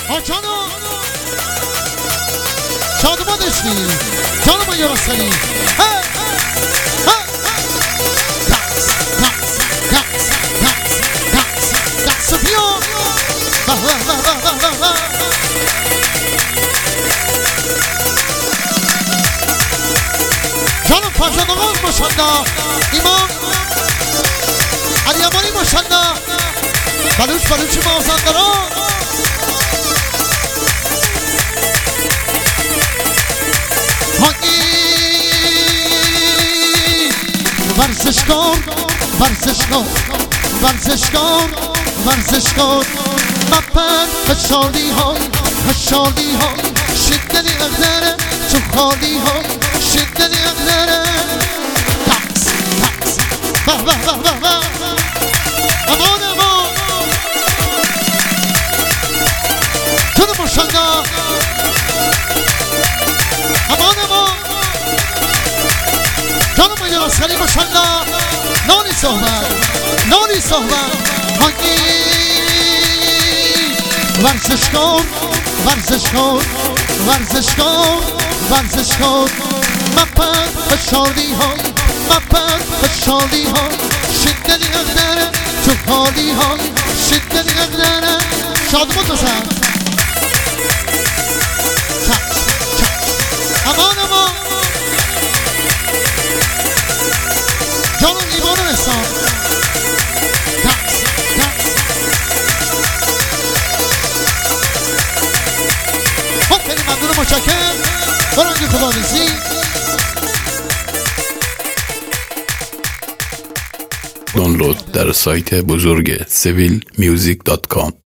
جانو شادمان داشتی جانو من یارستانی سفیا جانم فرزند آقا ماشالله ایمان علی امانی ماشالله بلوچ مازندران ورزشکار مپر خشالی های شدنی اغدره تو خالی های شدنی اغدره تاکس امان تو رو ماشالله امان جانم من یارستانی ماشالله نانی صحبت هنگی ورزشکار مپر فشالی های شدنی اغدره تو خالی های شدنی اغدره شادمان بزن امان جانم ایمان رسان خیلی ممنون متشکرم برنگ خداویسی دانلود در سایت بزرگ civilmusic.com